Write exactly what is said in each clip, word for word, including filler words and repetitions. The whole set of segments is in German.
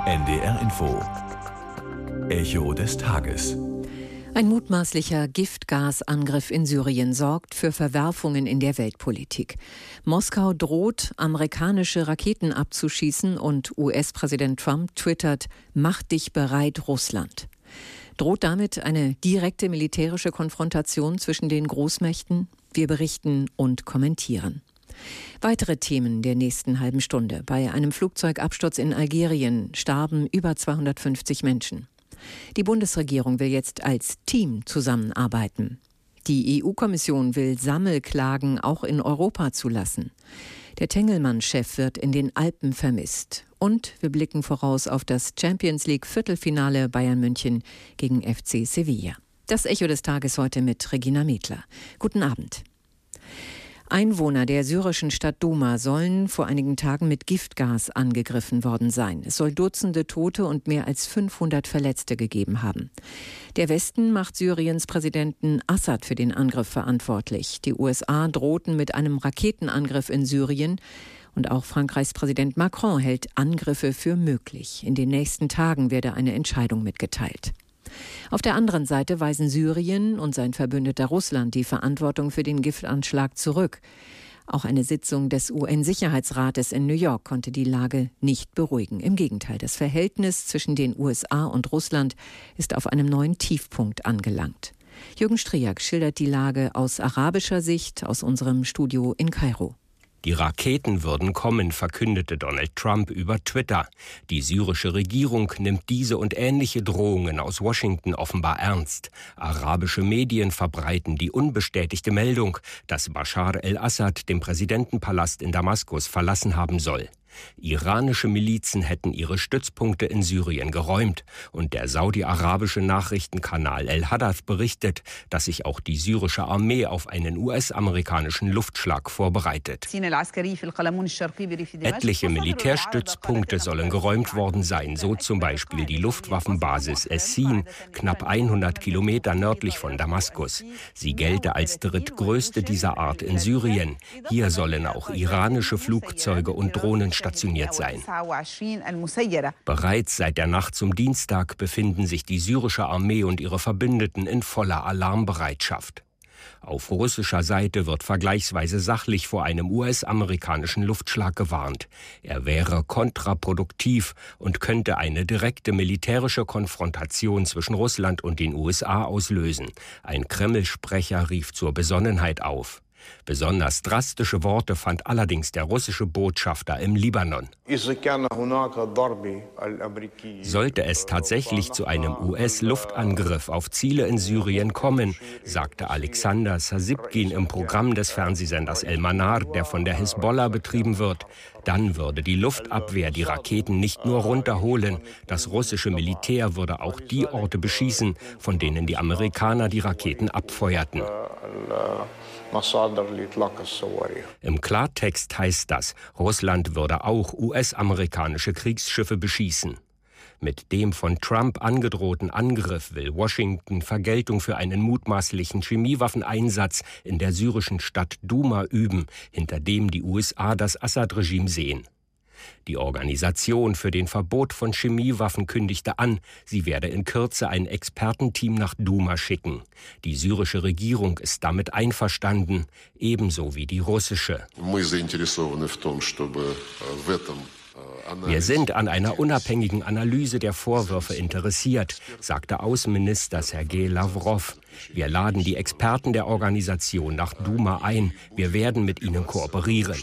N D R Info. Echo des Tages. Ein mutmaßlicher Giftgasangriff in Syrien sorgt für Verwerfungen in der Weltpolitik. Moskau droht, amerikanische Raketen abzuschießen und U S-Präsident Trump twittert: Mach dich bereit, Russland. Droht damit eine direkte militärische Konfrontation zwischen den Großmächten? Wir berichten und kommentieren. Weitere Themen der nächsten halben Stunde. Bei einem Flugzeugabsturz in Algerien starben über zweihundertfünfzig Menschen. Die Bundesregierung will jetzt als Team zusammenarbeiten. Die E U-Kommission will Sammelklagen auch in Europa zulassen. Der Tengelmann-Chef wird in den Alpen vermisst. Und wir blicken voraus auf das Champions-League-Viertelfinale Bayern München gegen F C Sevilla. Das Echo des Tages heute mit Regina Medler. Guten Abend. Einwohner der syrischen Stadt Duma sollen vor einigen Tagen mit Giftgas angegriffen worden sein. Es soll Dutzende Tote und mehr als fünfhundert Verletzte gegeben haben. Der Westen macht Syriens Präsidenten Assad für den Angriff verantwortlich. Die U S A drohten mit einem Raketenangriff in Syrien. Und auch Frankreichs Präsident Macron hält Angriffe für möglich. In den nächsten Tagen werde eine Entscheidung mitgeteilt. Auf der anderen Seite weisen Syrien und sein Verbündeter Russland die Verantwortung für den Giftanschlag zurück. Auch eine Sitzung des U N-Sicherheitsrates in New York konnte die Lage nicht beruhigen. Im Gegenteil, das Verhältnis zwischen den U S A und Russland ist auf einem neuen Tiefpunkt angelangt. Jürgen Striak schildert die Lage aus arabischer Sicht aus unserem Studio in Kairo. Die Raketen würden kommen, verkündete Donald Trump über Twitter. Die syrische Regierung nimmt diese und ähnliche Drohungen aus Washington offenbar ernst. Arabische Medien verbreiten die unbestätigte Meldung, dass Bashar el-Assad den Präsidentenpalast in Damaskus verlassen haben soll. Iranische Milizen hätten ihre Stützpunkte in Syrien geräumt. Und der saudi-arabische Nachrichtenkanal El-Hadath berichtet, dass sich auch die syrische Armee auf einen U S-amerikanischen Luftschlag vorbereitet. Etliche Militärstützpunkte sollen geräumt worden sein, so zum Beispiel die Luftwaffenbasis Essin, knapp hundert Kilometer nördlich von Damaskus. Sie gelte als drittgrößte dieser Art in Syrien. Hier sollen auch iranische Flugzeuge und Drohnen stationiert sein. Bereits seit der Nacht zum Dienstag befinden sich die syrische Armee und ihre Verbündeten in voller Alarmbereitschaft. Auf russischer Seite wird vergleichsweise sachlich vor einem U S-amerikanischen Luftschlag gewarnt. Er wäre kontraproduktiv und könnte eine direkte militärische Konfrontation zwischen Russland und den U S A auslösen. Ein Kreml-Sprecher rief zur Besonnenheit auf. Besonders drastische Worte fand allerdings der russische Botschafter im Libanon. Sollte es tatsächlich zu einem U S-Luftangriff auf Ziele in Syrien kommen, sagte Alexander Sasibkin im Programm des Fernsehsenders El-Manar, der von der Hisbollah betrieben wird, dann würde die Luftabwehr die Raketen nicht nur runterholen, das russische Militär würde auch die Orte beschießen, von denen die Amerikaner die Raketen abfeuerten. Im Klartext heißt das, Russland würde auch U S-amerikanische Kriegsschiffe beschießen. Mit dem von Trump angedrohten Angriff will Washington Vergeltung für einen mutmaßlichen Chemiewaffeneinsatz in der syrischen Stadt Duma üben, hinter dem die U S A das Assad-Regime sehen. Die Organisation für den Verbot von Chemiewaffen kündigte an, sie werde in Kürze ein Expertenteam nach Duma schicken. Die syrische Regierung ist damit einverstanden, ebenso wie die russische. Wir sind an einer unabhängigen Analyse der Vorwürfe interessiert, sagte Außenminister Sergei Lavrov. Wir laden die Experten der Organisation nach Duma ein. Wir werden mit ihnen kooperieren.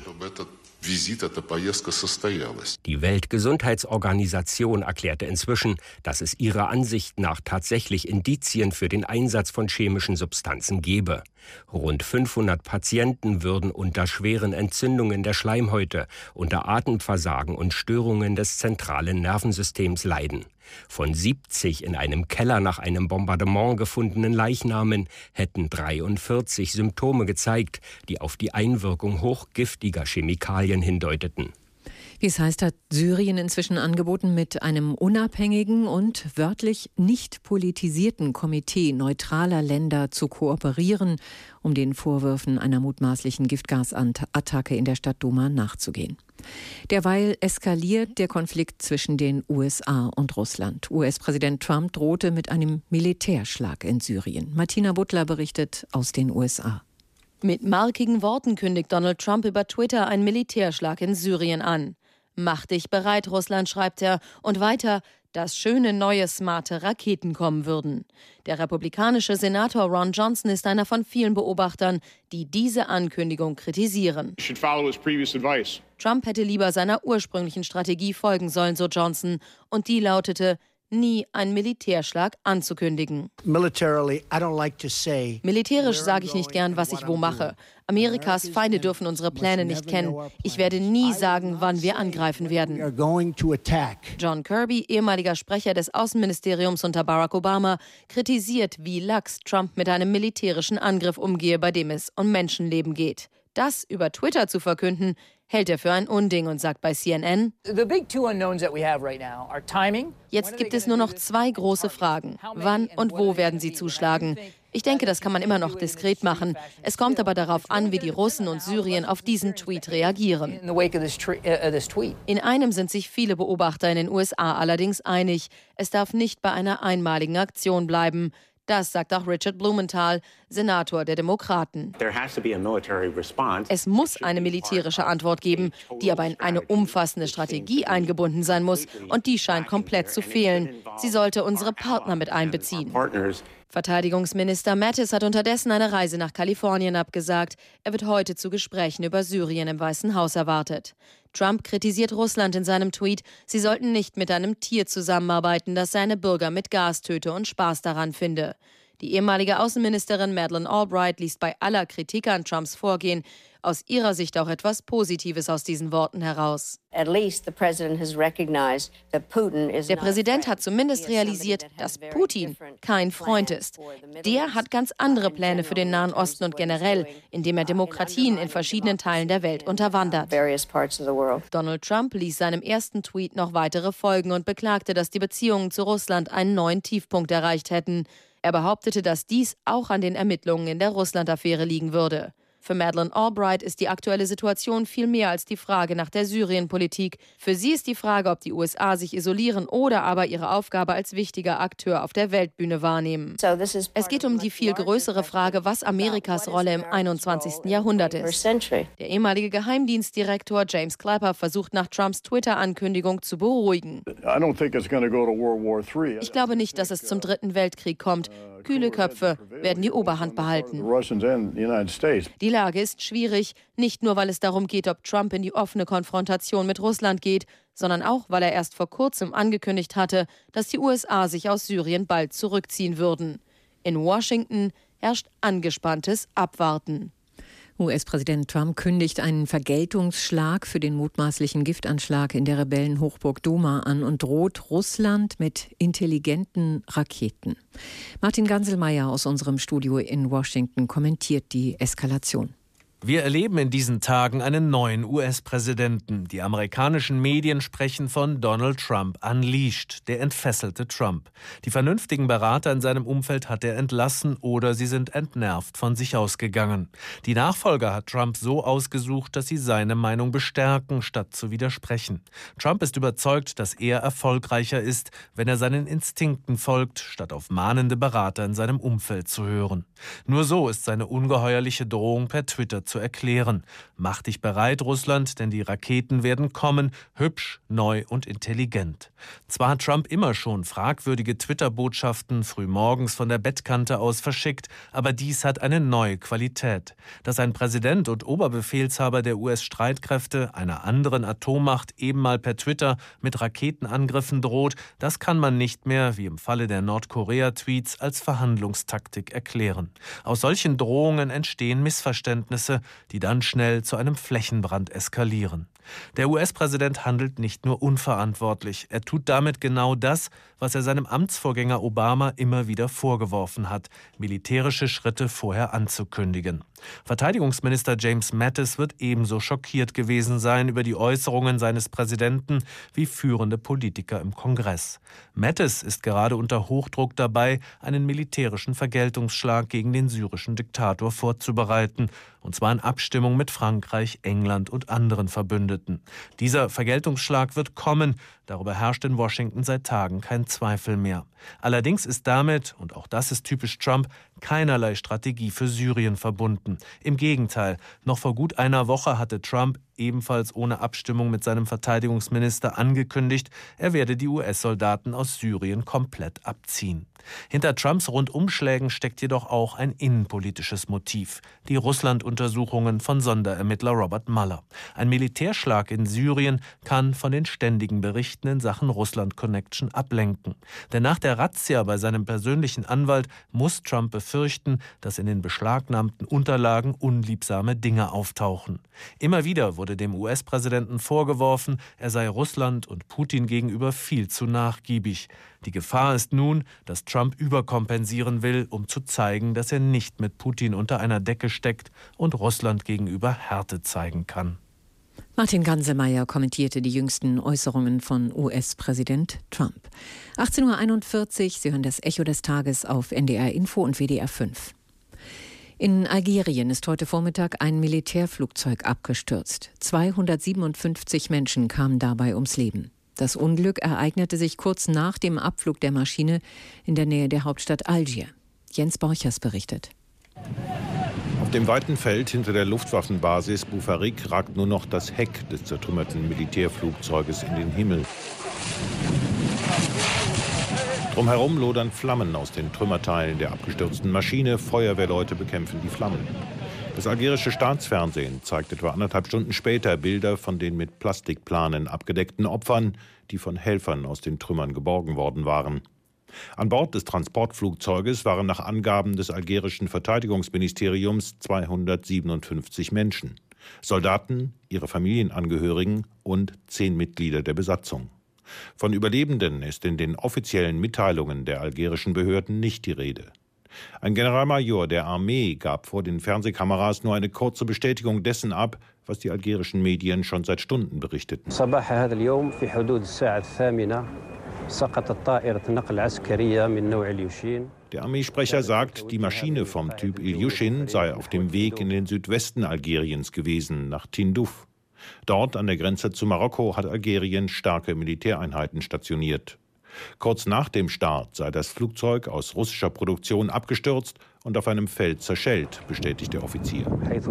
Die Weltgesundheitsorganisation erklärte inzwischen, dass es ihrer Ansicht nach tatsächlich Indizien für den Einsatz von chemischen Substanzen gebe. Rund fünfhundert Patienten würden unter schweren Entzündungen der Schleimhäute, unter Atemversagen und Störungen des zentralen Nervensystems leiden. Von siebzig in einem Keller nach einem Bombardement gefundenen Leichnamen hätten dreiundvierzig Symptome gezeigt, die auf die Einwirkung hochgiftiger Chemikalien hindeuteten. Wie es heißt, hat Syrien inzwischen angeboten, mit einem unabhängigen und wörtlich nicht politisierten Komitee neutraler Länder zu kooperieren, um den Vorwürfen einer mutmaßlichen Giftgasattacke in der Stadt Duma nachzugehen. Derweil eskaliert der Konflikt zwischen den U S A und Russland. U S-Präsident Trump drohte mit einem Militärschlag in Syrien. Martina Butler berichtet aus den U S A. Mit markigen Worten kündigt Donald Trump über Twitter einen Militärschlag in Syrien an. Mach dich bereit, Russland, schreibt er. Und weiter, dass schöne neue smarte Raketen kommen würden. Der republikanische Senator Ron Johnson ist einer von vielen Beobachtern, die diese Ankündigung kritisieren. Trump hätte lieber seiner ursprünglichen Strategie folgen sollen, so Johnson. Und die lautete, nie einen Militärschlag anzukündigen. Militärisch sage ich nicht gern, was ich wo mache. Amerikas Feinde dürfen unsere Pläne nicht kennen. Ich werde nie sagen, wann wir angreifen werden. John Kirby, ehemaliger Sprecher des Außenministeriums unter Barack Obama, kritisiert, wie lax Trump mit einem militärischen Angriff umgehe, bei dem es um Menschenleben geht. Das über Twitter zu verkünden, hält er für ein Unding und sagt bei C N N: Jetzt gibt es nur noch zwei große Fragen. Wann und wo werden sie zuschlagen? Ich denke, das kann man immer noch diskret machen. Es kommt aber darauf an, wie die Russen und Syrien auf diesen Tweet reagieren. In einem sind sich viele Beobachter in den U S A allerdings einig. Es darf nicht bei einer einmaligen Aktion bleiben. Das sagt auch Richard Blumenthal, Senator der Demokraten. Es muss eine militärische Antwort geben, die aber in eine umfassende Strategie eingebunden sein muss. Und die scheint komplett zu fehlen. Sie sollte unsere Partner mit einbeziehen. Verteidigungsminister Mattis hat unterdessen eine Reise nach Kalifornien abgesagt. Er wird heute zu Gesprächen über Syrien im Weißen Haus erwartet. Trump kritisiert Russland in seinem Tweet, sie sollten nicht mit einem Tier zusammenarbeiten, das seine Bürger mit Gas töte und Spaß daran finde. Die ehemalige Außenministerin Madeleine Albright liest bei aller Kritik an Trumps Vorgehen aus ihrer Sicht auch etwas Positives aus diesen Worten heraus. Der Präsident hat zumindest realisiert, dass Putin kein Freund ist. Der hat ganz andere Pläne für den Nahen Osten und generell, indem er Demokratien in verschiedenen Teilen der Welt unterwandert. Donald Trump ließ seinem ersten Tweet noch weitere folgen und beklagte, dass die Beziehungen zu Russland einen neuen Tiefpunkt erreicht hätten. Er behauptete, dass dies auch an den Ermittlungen in der Russland-Affäre liegen würde. Für Madeleine Albright ist die aktuelle Situation viel mehr als die Frage nach der Syrien-Politik. Für sie ist die Frage, ob die U S A sich isolieren oder aber ihre Aufgabe als wichtiger Akteur auf der Weltbühne wahrnehmen. Es geht um die viel größere Frage, was Amerikas Rolle im einundzwanzigsten Jahrhundert ist. Der ehemalige Geheimdienstdirektor James Clapper versucht nach Trumps Twitter-Ankündigung zu beruhigen. Ich glaube nicht, dass es zum Dritten Weltkrieg kommt. Kühle Köpfe werden die Oberhand behalten. Die Lage ist schwierig, nicht nur, weil es darum geht, ob Trump in die offene Konfrontation mit Russland geht, sondern auch, weil er erst vor kurzem angekündigt hatte, dass die U S A sich aus Syrien bald zurückziehen würden. In Washington herrscht angespanntes Abwarten. U S-Präsident Trump kündigt einen Vergeltungsschlag für den mutmaßlichen Giftanschlag in der Rebellenhochburg Duma an und droht Russland mit intelligenten Raketen. Martin Ganselmeier aus unserem Studio in Washington kommentiert die Eskalation. Wir erleben in diesen Tagen einen neuen U S-Präsidenten. Die amerikanischen Medien sprechen von Donald Trump unleashed, der entfesselte Trump. Die vernünftigen Berater in seinem Umfeld hat er entlassen oder sie sind entnervt von sich ausgegangen. Die Nachfolger hat Trump so ausgesucht, dass sie seine Meinung bestärken, statt zu widersprechen. Trump ist überzeugt, dass er erfolgreicher ist, wenn er seinen Instinkten folgt, statt auf mahnende Berater in seinem Umfeld zu hören. Nur so ist seine ungeheuerliche Drohung per Twitter zu erklären. Mach dich bereit, Russland, denn die Raketen werden kommen, hübsch, neu und intelligent. Zwar hat Trump immer schon fragwürdige Twitter-Botschaften frühmorgens von der Bettkante aus verschickt, aber dies hat eine neue Qualität. Dass ein Präsident und Oberbefehlshaber der U S-Streitkräfte einer anderen Atommacht eben mal per Twitter mit Raketenangriffen droht, das kann man nicht mehr, wie im Falle der Nordkorea-Tweets, als Verhandlungstaktik erklären. Aus solchen Drohungen entstehen Missverständnisse, die dann schnell zu einem Flächenbrand eskalieren. Der U S-Präsident handelt nicht nur unverantwortlich, er tut damit genau das, was er seinem Amtsvorgänger Obama immer wieder vorgeworfen hat, militärische Schritte vorher anzukündigen. Verteidigungsminister James Mattis wird ebenso schockiert gewesen sein über die Äußerungen seines Präsidenten wie führende Politiker im Kongress. Mattis ist gerade unter Hochdruck dabei, einen militärischen Vergeltungsschlag gegen den syrischen Diktator vorzubereiten, und zwar in Abstimmung mit Frankreich, England und anderen Verbündeten. Dieser Vergeltungsschlag wird kommen, darüber herrscht in Washington seit Tagen kein Zweifel mehr. Allerdings ist damit, und auch das ist typisch Trump, keinerlei Strategie für Syrien verbunden. Im Gegenteil, noch vor gut einer Woche hatte Trump ebenfalls ohne Abstimmung mit seinem Verteidigungsminister angekündigt, er werde die U S-Soldaten aus Syrien komplett abziehen. Hinter Trumps Rundumschlägen steckt jedoch auch ein innenpolitisches Motiv: die Russland-Untersuchungen von Sonderermittler Robert Mueller. Ein Militärschlag in Syrien kann von den ständigen Berichten in Sachen Russland-Connection ablenken. Denn nach der Razzia bei seinem persönlichen Anwalt muss Trump befürchten, dass in den beschlagnahmten Unterlagen unliebsame Dinge auftauchen. Immer wieder wurde dem U S-Präsidenten vorgeworfen, er sei Russland und Putin gegenüber viel zu nachgiebig. Die Gefahr ist nun, dass Trump überkompensieren will, um zu zeigen, dass er nicht mit Putin unter einer Decke steckt und Russland gegenüber Härte zeigen kann. Martin Gansemeyer kommentierte die jüngsten Äußerungen von U S-Präsident Trump. achtzehn Uhr einundvierzig, Sie hören das Echo des Tages auf N D R Info und W D R fünf. In Algerien ist heute Vormittag ein Militärflugzeug abgestürzt. zweihundertsiebenundfünfzig Menschen kamen dabei ums Leben. Das Unglück ereignete sich kurz nach dem Abflug der Maschine in der Nähe der Hauptstadt Algier. Jens Borchers berichtet. Auf dem weiten Feld hinter der Luftwaffenbasis Boufarik ragt nur noch das Heck des zertrümmerten Militärflugzeuges in den Himmel. Drumherum lodern Flammen aus den Trümmerteilen der abgestürzten Maschine. Feuerwehrleute bekämpfen die Flammen. Das algerische Staatsfernsehen zeigt etwa anderthalb Stunden später Bilder von den mit Plastikplanen abgedeckten Opfern, die von Helfern aus den Trümmern geborgen worden waren. An Bord des Transportflugzeuges waren nach Angaben des algerischen Verteidigungsministeriums zweihundertsiebenundfünfzig Menschen. Soldaten, ihre Familienangehörigen und zehn Mitglieder der Besatzung. Von Überlebenden ist in den offiziellen Mitteilungen der algerischen Behörden nicht die Rede. Ein Generalmajor der Armee gab vor den Fernsehkameras nur eine kurze Bestätigung dessen ab, was die algerischen Medien schon seit Stunden berichteten. Der Armeesprecher sagt, die Maschine vom Typ Ilyushin sei auf dem Weg in den Südwesten Algeriens gewesen, nach Tindouf. Dort an der Grenze zu Marokko hat Algerien starke Militäreinheiten stationiert. Kurz nach dem Start sei das Flugzeug aus russischer Produktion abgestürzt und auf einem Feld zerschellt, bestätigt der Offizier.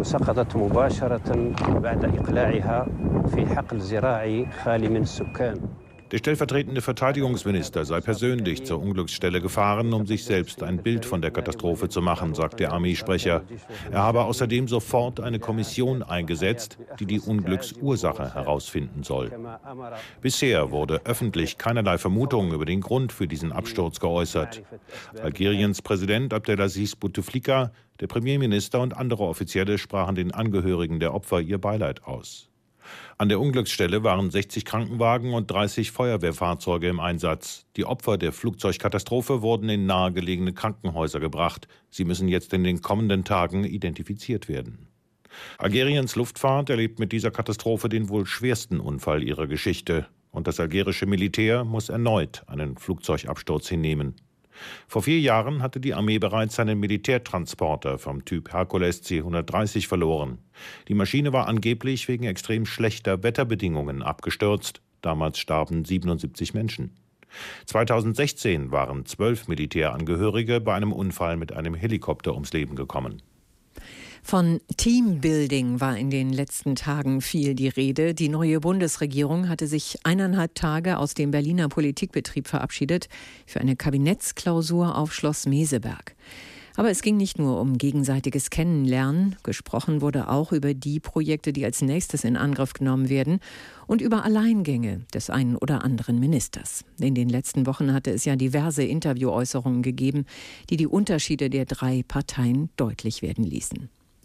Der stellvertretende Verteidigungsminister sei persönlich zur Unglücksstelle gefahren, um sich selbst ein Bild von der Katastrophe zu machen, sagt der Armeesprecher. Er habe außerdem sofort eine Kommission eingesetzt, die die Unglücksursache herausfinden soll. Bisher wurde öffentlich keinerlei Vermutung über den Grund für diesen Absturz geäußert. Algeriens Präsident Abdelaziz Bouteflika, der Premierminister und andere Offizielle sprachen den Angehörigen der Opfer ihr Beileid aus. An der Unglücksstelle waren sechzig Krankenwagen und dreißig Feuerwehrfahrzeuge im Einsatz. Die Opfer der Flugzeugkatastrophe wurden in nahegelegene Krankenhäuser gebracht. Sie müssen jetzt in den kommenden Tagen identifiziert werden. Algeriens Luftfahrt erlebt mit dieser Katastrophe den wohl schwersten Unfall ihrer Geschichte. Und das algerische Militär muss erneut einen Flugzeugabsturz hinnehmen. Vor vier Jahren hatte die Armee bereits einen Militärtransporter vom Typ Hercules C hundertdreißig verloren. Die Maschine war angeblich wegen extrem schlechter Wetterbedingungen abgestürzt. Damals starben siebenundsiebzig Menschen. zweitausendsechzehn waren zwölf Militärangehörige bei einem Unfall mit einem Helikopter ums Leben gekommen. Von Teambuilding war in den letzten Tagen viel die Rede. Die neue Bundesregierung hatte sich eineinhalb Tage aus dem Berliner Politikbetrieb verabschiedet für eine Kabinettsklausur auf Schloss Meseberg. Aber es ging nicht nur um gegenseitiges Kennenlernen. Gesprochen wurde auch über die Projekte, die als nächstes in Angriff genommen werden und über Alleingänge des einen oder anderen Ministers. In den letzten Wochen hatte es ja diverse Interviewäußerungen gegeben, die die Unterschiede der drei Parteien deutlich werden ließen.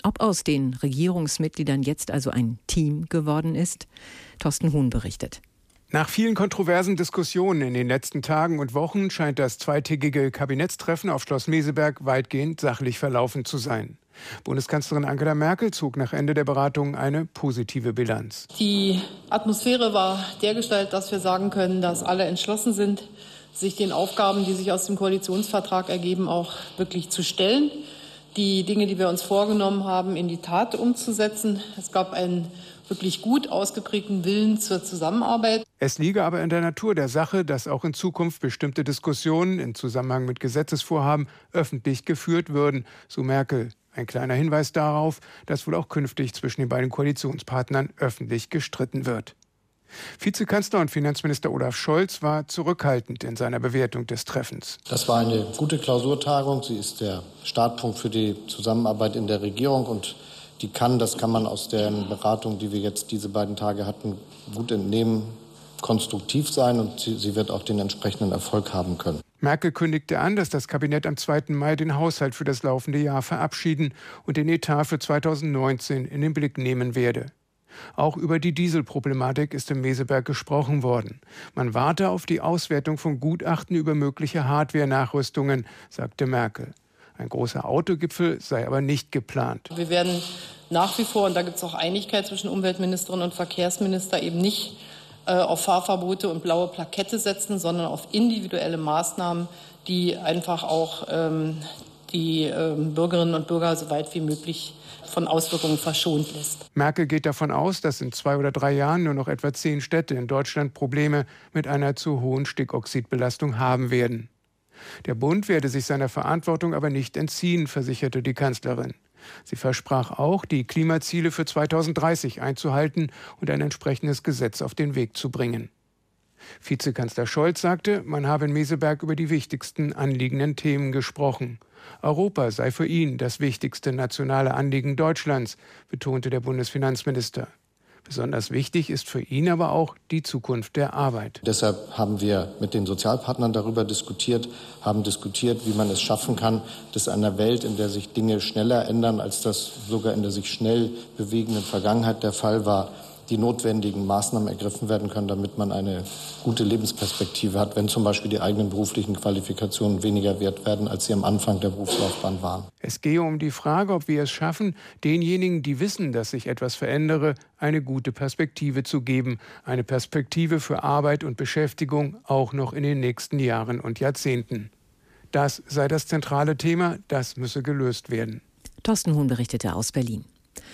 Ob aus den Regierungsmitgliedern jetzt also ein Team geworden ist? Thorsten Huhn berichtet. Nach vielen kontroversen Diskussionen in den letzten Tagen und Wochen scheint das zweitägige Kabinettstreffen auf Schloss Meseberg weitgehend sachlich verlaufen zu sein. Bundeskanzlerin Angela Merkel zog nach Ende der Beratungen eine positive Bilanz. Die Atmosphäre war dergestalt, dass wir sagen können, dass alle entschlossen sind, sich den Aufgaben, die sich aus dem Koalitionsvertrag ergeben, auch wirklich zu stellen. Die Dinge, die wir uns vorgenommen haben, in die Tat umzusetzen. Es gab einen wirklich gut ausgeprägten Willen zur Zusammenarbeit. Es liege aber in der Natur der Sache, dass auch in Zukunft bestimmte Diskussionen im Zusammenhang mit Gesetzesvorhaben öffentlich geführt würden, so Merkel. Ein kleiner Hinweis darauf, dass wohl auch künftig zwischen den beiden Koalitionspartnern öffentlich gestritten wird. Vizekanzler und Finanzminister Olaf Scholz war zurückhaltend in seiner Bewertung des Treffens. Das war eine gute Klausurtagung. Sie ist der Startpunkt für die Zusammenarbeit in der Regierung und die kann, das kann man aus den Beratungen, die wir jetzt diese beiden Tage hatten, gut entnehmen, konstruktiv sein und sie, sie wird auch den entsprechenden Erfolg haben können. Merkel kündigte an, dass das Kabinett am zweiten Mai den Haushalt für das laufende Jahr verabschieden und den Etat für zweitausendneunzehn in den Blick nehmen werde. Auch über die Dieselproblematik ist im Meseberg gesprochen worden. Man warte auf die Auswertung von Gutachten über mögliche Hardware-Nachrüstungen, sagte Merkel. Ein großer Autogipfel sei aber nicht geplant. Wir werden nach wie vor, und da gibt es auch Einigkeit zwischen Umweltministerin und Verkehrsminister, eben nicht äh, auf Fahrverbote und blaue Plakette setzen, sondern auf individuelle Maßnahmen, die einfach auch ähm, die ähm, Bürgerinnen und Bürger so weit wie möglich von Auswirkungen verschont lässt. Merkel geht davon aus, dass in zwei oder drei Jahren nur noch etwa zehn Städte in Deutschland Probleme mit einer zu hohen Stickoxidbelastung haben werden. Der Bund werde sich seiner Verantwortung aber nicht entziehen, versicherte die Kanzlerin. Sie versprach auch, die Klimaziele für zweitausenddreißig einzuhalten und ein entsprechendes Gesetz auf den Weg zu bringen. Vizekanzler Scholz sagte, man habe in Meseberg über die wichtigsten anliegenden Themen gesprochen. Europa sei für ihn das wichtigste nationale Anliegen Deutschlands, betonte der Bundesfinanzminister. Besonders wichtig ist für ihn aber auch die Zukunft der Arbeit. Deshalb haben wir mit den Sozialpartnern darüber diskutiert, haben diskutiert, wie man es schaffen kann, dass in einer Welt, in der sich Dinge schneller ändern, als das sogar in der sich schnell bewegenden Vergangenheit der Fall war, die notwendigen Maßnahmen ergriffen werden können, damit man eine gute Lebensperspektive hat, wenn zum Beispiel die eigenen beruflichen Qualifikationen weniger wert werden, als sie am Anfang der Berufslaufbahn waren. Es gehe um die Frage, ob wir es schaffen, denjenigen, die wissen, dass sich etwas verändere, eine gute Perspektive zu geben. Eine Perspektive für Arbeit und Beschäftigung auch noch in den nächsten Jahren und Jahrzehnten. Das sei das zentrale Thema, das müsse gelöst werden. Thorsten Huhn berichtete aus Berlin.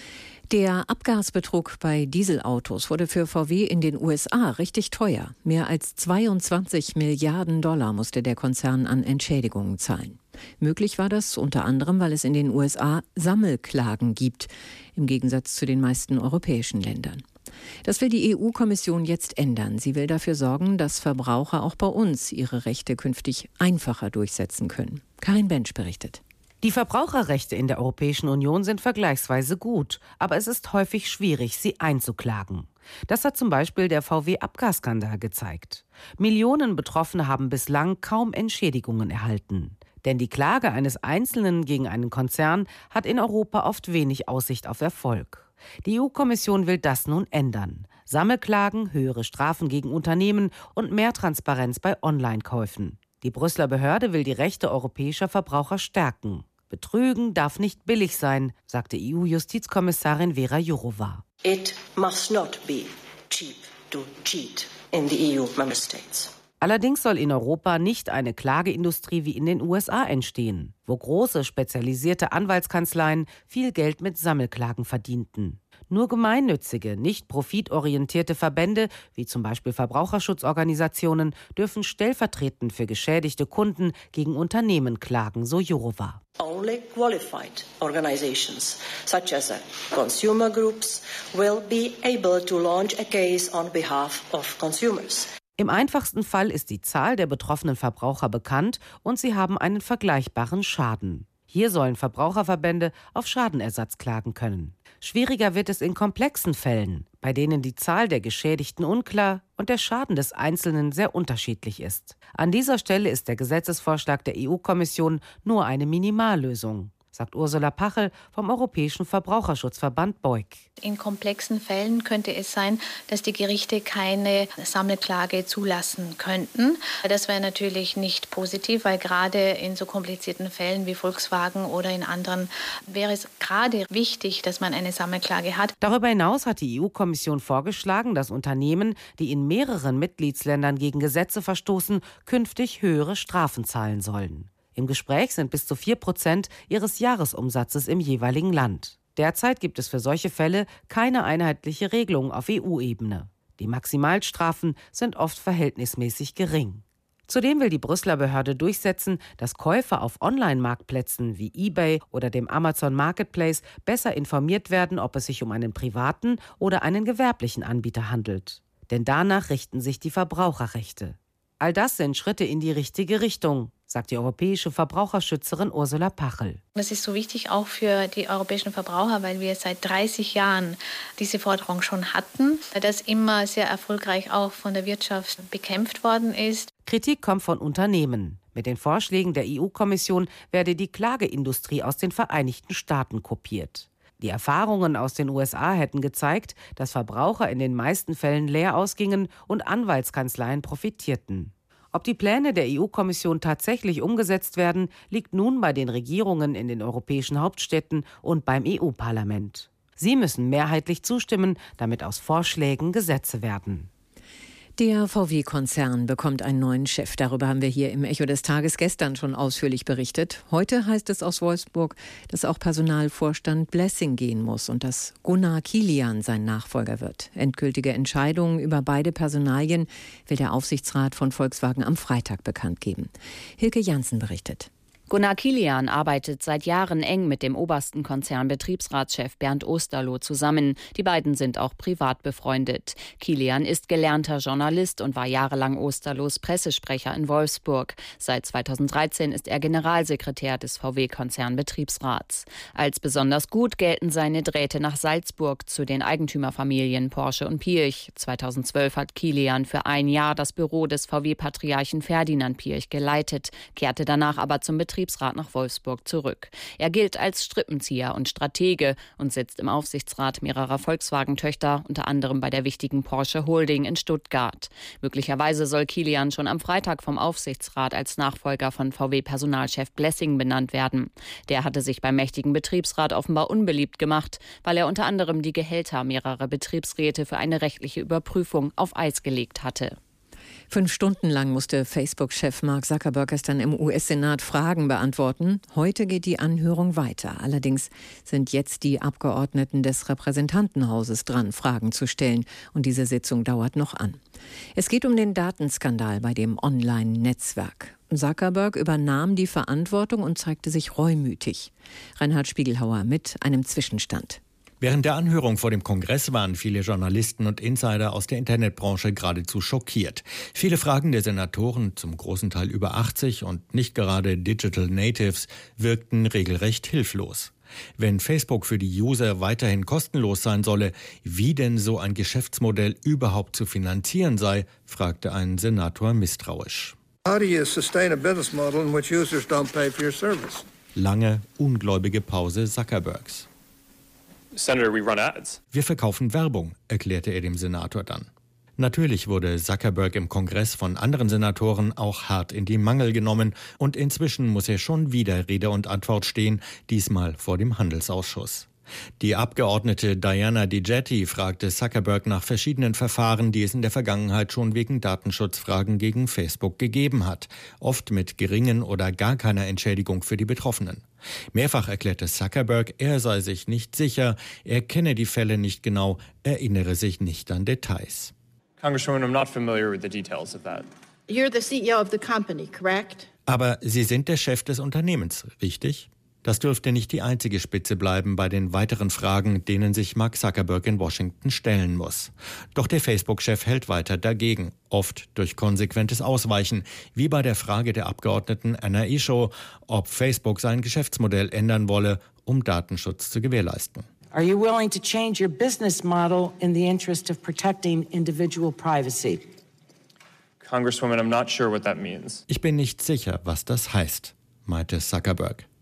Der Abgasbetrug bei Dieselautos wurde für V W in den U S A richtig teuer. Mehr als zweiundzwanzig Milliarden Dollar musste der Konzern an Entschädigungen zahlen. Möglich war das unter anderem, weil es in den U S A Sammelklagen gibt, im Gegensatz zu den meisten europäischen Ländern. Das will die E U-Kommission jetzt ändern. Sie will dafür sorgen, dass Verbraucher auch bei uns ihre Rechte künftig einfacher durchsetzen können. Karin Bensch berichtet. Die Verbraucherrechte in der Europäischen Union sind vergleichsweise gut, aber es ist häufig schwierig, sie einzuklagen. Das hat zum Beispiel der V W-Abgasskandal gezeigt. Millionen Betroffene haben bislang kaum Entschädigungen erhalten. Denn die Klage eines Einzelnen gegen einen Konzern hat in Europa oft wenig Aussicht auf Erfolg. Die E U-Kommission will das nun ändern. Sammelklagen, höhere Strafen gegen Unternehmen und mehr Transparenz bei Online-Käufen. Die Brüsseler Behörde will die Rechte europäischer Verbraucher stärken. Betrügen darf nicht billig sein, sagte E U-Justizkommissarin Vera Jourova. It must not be cheap to cheat in the E U member states. Allerdings soll in Europa nicht eine Klageindustrie wie in den U S A entstehen, wo große spezialisierte Anwaltskanzleien viel Geld mit Sammelklagen verdienten. Nur gemeinnützige, nicht profitorientierte Verbände, wie zum Beispiel Verbraucherschutzorganisationen, dürfen stellvertretend für geschädigte Kunden gegen Unternehmen klagen, so Jourova. Only qualified organizations, such as consumer groups, will be able to launch a case on behalf of consumers. Im einfachsten Fall ist die Zahl der betroffenen Verbraucher bekannt und sie haben einen vergleichbaren Schaden. Hier sollen Verbraucherverbände auf Schadenersatz klagen können. Schwieriger wird es in komplexen Fällen, bei denen die Zahl der Geschädigten unklar und der Schaden des Einzelnen sehr unterschiedlich ist. An dieser Stelle ist der Gesetzesvorschlag der E U-Kommission nur eine Minimallösung. sagt Ursula Pachel vom Europäischen Verbraucherschutzverband BEUC. In komplexen Fällen könnte es sein, dass die Gerichte keine Sammelklage zulassen könnten. Das wäre natürlich nicht positiv, weil gerade in so komplizierten Fällen wie Volkswagen oder in anderen wäre es gerade wichtig, dass man eine Sammelklage hat. Darüber hinaus hat die E U-Kommission vorgeschlagen, dass Unternehmen, die in mehreren Mitgliedsländern gegen Gesetze verstoßen, künftig höhere Strafen zahlen sollen. Im Gespräch sind bis zu vier Prozent ihres Jahresumsatzes im jeweiligen Land. Derzeit gibt es für solche Fälle keine einheitliche Regelung auf E U-Ebene. Die Maximalstrafen sind oft verhältnismäßig gering. Zudem will die Brüsseler Behörde durchsetzen, dass Käufer auf Online-Marktplätzen wie eBay oder dem Amazon Marketplace besser informiert werden, ob es sich um einen privaten oder einen gewerblichen Anbieter handelt. Denn danach richten sich die Verbraucherrechte. All das sind Schritte in die richtige Richtung, sagt die europäische Verbraucherschützerin Ursula Pachel. Das ist so wichtig auch für die europäischen Verbraucher, weil wir seit dreißig Jahren diese Forderung schon hatten, das immer sehr erfolgreich auch von der Wirtschaft bekämpft worden ist. Kritik kommt von Unternehmen. Mit den Vorschlägen der E U-Kommission werde die Klageindustrie aus den Vereinigten Staaten kopiert. Die Erfahrungen aus den U S A hätten gezeigt, dass Verbraucher in den meisten Fällen leer ausgingen und Anwaltskanzleien profitierten. Ob die Pläne der E U-Kommission tatsächlich umgesetzt werden, liegt nun bei den Regierungen in den europäischen Hauptstädten und beim E U-Parlament. Sie müssen mehrheitlich zustimmen, damit aus Vorschlägen Gesetze werden. Der V W-Konzern bekommt einen neuen Chef. Darüber haben wir hier im Echo des Tages gestern schon ausführlich berichtet. Heute heißt es aus Wolfsburg, dass auch Personalvorstand Blessing gehen muss und dass Gunnar Kilian sein Nachfolger wird. Endgültige Entscheidungen über beide Personalien will der Aufsichtsrat von Volkswagen am Freitag bekannt geben. Hilke Janssen berichtet. Gunnar Kilian arbeitet seit Jahren eng mit dem obersten Konzernbetriebsratschef Bernd Osterloh zusammen. Die beiden sind auch privat befreundet. Kilian ist gelernter Journalist und war jahrelang Osterlohs Pressesprecher in Wolfsburg. Seit zweitausenddreizehn ist er Generalsekretär des V W-Konzernbetriebsrats. Als besonders gut gelten seine Drähte nach Salzburg zu den Eigentümerfamilien Porsche und Piëch. zweitausendzwölf hat Kilian für ein Jahr das Büro des V W-Patriarchen Ferdinand Piëch geleitet, kehrte danach aber zum Betriebsrat nach Wolfsburg zurück. Er gilt als Strippenzieher und Stratege und sitzt im Aufsichtsrat mehrerer Volkswagen-Töchter, unter anderem bei der wichtigen Porsche Holding in Stuttgart. Möglicherweise soll Kilian schon am Freitag vom Aufsichtsrat als Nachfolger von V W-Personalchef Blessing benannt werden. Der hatte sich beim mächtigen Betriebsrat offenbar unbeliebt gemacht, weil er unter anderem die Gehälter mehrerer Betriebsräte für eine rechtliche Überprüfung auf Eis gelegt hatte. Fünf Stunden lang musste Facebook-Chef Mark Zuckerberg gestern im U S-Senat Fragen beantworten. Heute geht die Anhörung weiter. Allerdings sind jetzt die Abgeordneten des Repräsentantenhauses dran, Fragen zu stellen. Und diese Sitzung dauert noch an. Es geht um den Datenskandal bei dem Online-Netzwerk. Zuckerberg übernahm die Verantwortung und zeigte sich reumütig. Reinhard Spiegelhauer mit einem Zwischenstand. Während der Anhörung vor dem Kongress waren viele Journalisten und Insider aus der Internetbranche geradezu schockiert. Viele Fragen der Senatoren, zum großen Teil über achtzig und nicht gerade Digital Natives, wirkten regelrecht hilflos. Wenn Facebook für die User weiterhin kostenlos sein solle, wie denn so ein Geschäftsmodell überhaupt zu finanzieren sei, fragte ein Senator misstrauisch. How do you sustain a business model in which users don't pay for your service? Lange, ungläubige Pause Zuckerbergs. Senator, we run ads. Wir verkaufen Werbung, erklärte er dem Senator dann. Natürlich wurde Zuckerberg im Kongress von anderen Senatoren auch hart in die Mangel genommen und inzwischen muss er schon wieder Rede und Antwort stehen, diesmal vor dem Handelsausschuss. Die Abgeordnete Diana DiGetti fragte Zuckerberg nach verschiedenen Verfahren, die es in der Vergangenheit schon wegen Datenschutzfragen gegen Facebook gegeben hat, oft mit geringen oder gar keiner Entschädigung für die Betroffenen. Mehrfach erklärte Zuckerberg, er sei sich nicht sicher, er kenne die Fälle nicht genau, erinnere sich nicht an Details. Congresswoman, I'm not familiar with the details of that. You're the C E O of the company, correct? Aber Sie sind der Chef des Unternehmens, richtig? Das dürfte nicht die einzige Spitze bleiben bei den weiteren Fragen, denen sich Mark Zuckerberg in Washington stellen muss. Doch der Facebook-Chef hält weiter dagegen, oft durch konsequentes Ausweichen, wie bei der Frage der Abgeordneten Anna Eshoo, ob Facebook sein Geschäftsmodell ändern wolle, um Datenschutz zu gewährleisten. Are you willing to change your business model in the interest of protecting individual privacy? Congresswoman, I'm not sure what that means. Ich bin nicht sicher, was das heißt, meinte Zuckerberg.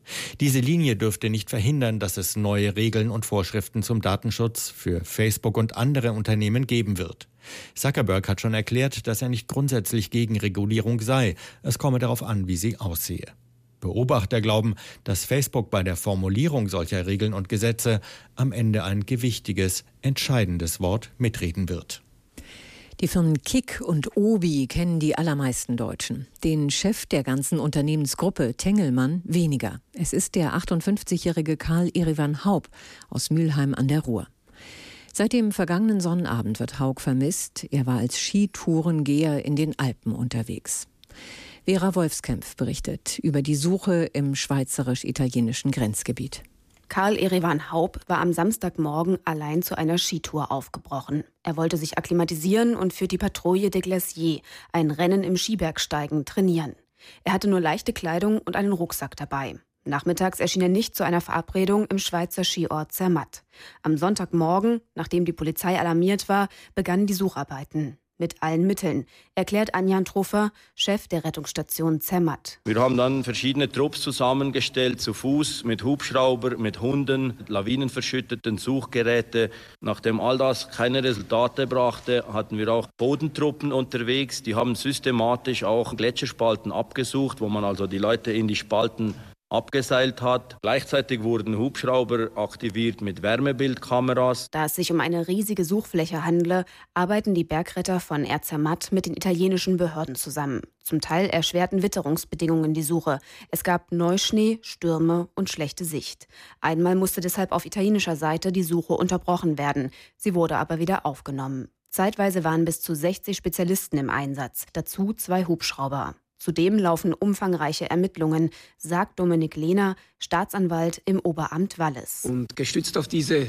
Diese Linie dürfte nicht verhindern, dass es neue Regeln und Vorschriften zum Datenschutz für Facebook und andere Unternehmen geben wird. Zuckerberg hat schon erklärt, dass er nicht grundsätzlich gegen Regulierung sei. Es komme darauf an, wie sie aussehe. Beobachter glauben, dass Facebook bei der Formulierung solcher Regeln und Gesetze am Ende ein gewichtiges, entscheidendes Wort mitreden wird. Die Firmen Kick und Obi kennen die allermeisten Deutschen. Den Chef der ganzen Unternehmensgruppe, Tengelmann, weniger. Es ist der achtundfünfzigjährige Karl Erivan Haub aus Mülheim an der Ruhr. Seit dem vergangenen Sonnabend wird Haug vermisst. Er war als Skitourengeher in den Alpen unterwegs. Vera Wolfskämpf berichtet über die Suche im schweizerisch-italienischen Grenzgebiet. Karl Erivan Haub war am Samstagmorgen allein zu einer Skitour aufgebrochen. Er wollte sich akklimatisieren und für die Patrouille des Glaciers, ein Rennen im Skibergsteigen, trainieren. Er hatte nur leichte Kleidung und einen Rucksack dabei. Nachmittags erschien er nicht zu einer Verabredung im Schweizer Skiort Zermatt. Am Sonntagmorgen, nachdem die Polizei alarmiert war, begannen die Sucharbeiten. Mit allen Mitteln, erklärt Anjan Truffer, Chef der Rettungsstation Zermatt. Wir haben dann verschiedene Trupps zusammengestellt, zu Fuß, mit Hubschrauber, mit Hunden, lawinenverschütteten Suchgeräte. Nachdem all das keine Resultate brachte, hatten wir auch Bodentruppen unterwegs. Die haben systematisch auch Gletscherspalten abgesucht, wo man also die Leute in die Spalten abgeseilt hat. Gleichzeitig wurden Hubschrauber aktiviert mit Wärmebildkameras. Da es sich um eine riesige Suchfläche handle, arbeiten die Bergretter von Air Zermatt mit den italienischen Behörden zusammen. Zum Teil erschwerten Witterungsbedingungen die Suche. Es gab Neuschnee, Stürme und schlechte Sicht. Einmal musste deshalb auf italienischer Seite die Suche unterbrochen werden. Sie wurde aber wieder aufgenommen. Zeitweise waren bis zu sechzig Spezialisten im Einsatz, dazu zwei Hubschrauber. Zudem laufen umfangreiche Ermittlungen, sagt Dominik Lehner, Staatsanwalt im Oberamt Wallis. Und gestützt auf diese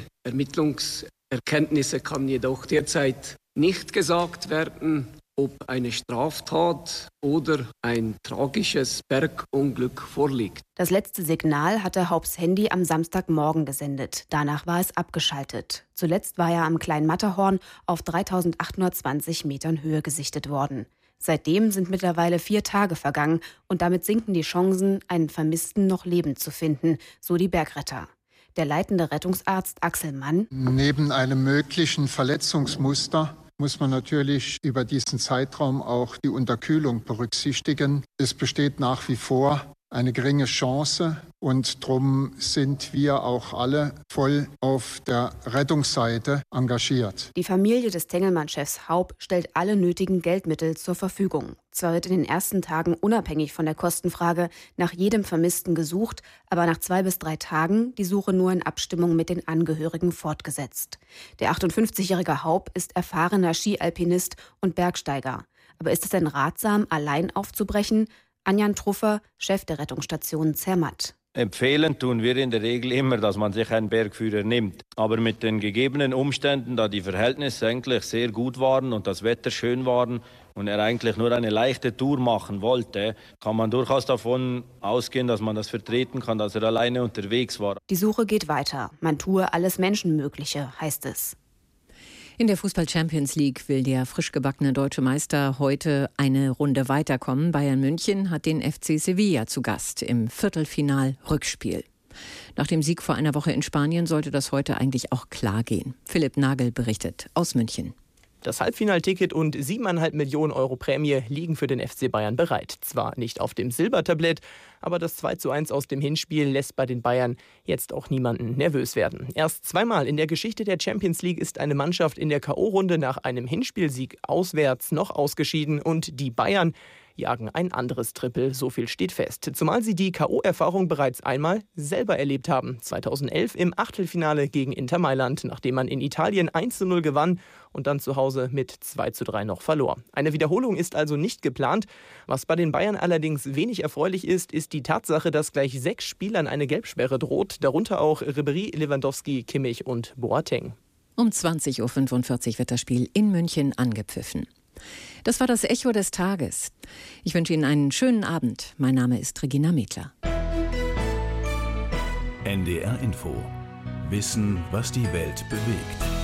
Ermittlungserkenntnisse kann jedoch derzeit nicht gesagt werden, ob eine Straftat oder ein tragisches Bergunglück vorliegt. Das letzte Signal hatte Haubs Handy am Samstagmorgen gesendet. Danach war es abgeschaltet. Zuletzt war er am Kleinen Matterhorn auf dreitausendachthundertzwanzig Metern Höhe gesichtet worden. Seitdem sind mittlerweile vier Tage vergangen und damit sinken die Chancen, einen Vermissten noch lebend zu finden, so die Bergretter. Der leitende Rettungsarzt Axel Mann: Neben einem möglichen Verletzungsmuster muss man natürlich über diesen Zeitraum auch die Unterkühlung berücksichtigen. Es besteht nach wie vor eine geringe Chance und darum sind wir auch alle voll auf der Rettungsseite engagiert. Die Familie des Tengelmann-Chefs Haub stellt alle nötigen Geldmittel zur Verfügung. Zwar wird in den ersten Tagen unabhängig von der Kostenfrage nach jedem Vermissten gesucht, aber nach zwei bis drei Tagen die Suche nur in Abstimmung mit den Angehörigen fortgesetzt. Der achtundfünfzigjährige Haub ist erfahrener Skialpinist und Bergsteiger. Aber ist es denn ratsam, allein aufzubrechen? Anjan Truffer, Chef der Rettungsstation Zermatt. Empfehlen tun wir in der Regel immer, dass man sich einen Bergführer nimmt. Aber mit den gegebenen Umständen, da die Verhältnisse eigentlich sehr gut waren und das Wetter schön waren und er eigentlich nur eine leichte Tour machen wollte, kann man durchaus davon ausgehen, dass man das vertreten kann, dass er alleine unterwegs war. Die Suche geht weiter. Man tue alles Menschenmögliche, heißt es. In der Fußball-Champions League will der frisch gebackene deutsche Meister heute eine Runde weiterkommen. Bayern München hat den F C Sevilla zu Gast im Viertelfinal-Rückspiel. Nach dem Sieg vor einer Woche in Spanien sollte das heute eigentlich auch klar gehen. Philipp Nagel berichtet aus München. Das Halbfinalticket und siebeneinhalb Millionen Euro Prämie liegen für den F C Bayern bereit. Zwar nicht auf dem Silbertablett, aber das zwei zu eins aus dem Hinspiel lässt bei den Bayern jetzt auch niemanden nervös werden. Erst zweimal in der Geschichte der Champions League ist eine Mannschaft in der K O-Runde nach einem Hinspielsieg auswärts noch ausgeschieden und die Bayern jagen ein anderes Triple, so viel steht fest. Zumal sie die K O-Erfahrung bereits einmal selber erlebt haben. zweitausendelf im Achtelfinale gegen Inter Mailand, nachdem man in Italien eins zu null gewann und dann zu Hause mit zwei zu drei noch verlor. Eine Wiederholung ist also nicht geplant. Was bei den Bayern allerdings wenig erfreulich ist, ist die Tatsache, dass gleich sechs Spielern eine Gelbsperre droht, darunter auch Ribéry, Lewandowski, Kimmich und Boateng. Um zwanzig Uhr fünfundvierzig wird das Spiel in München angepfiffen. Das war das Echo des Tages. Ich wünsche Ihnen einen schönen Abend. Mein Name ist Regina Medler. N D R Info. Wissen, was die Welt bewegt.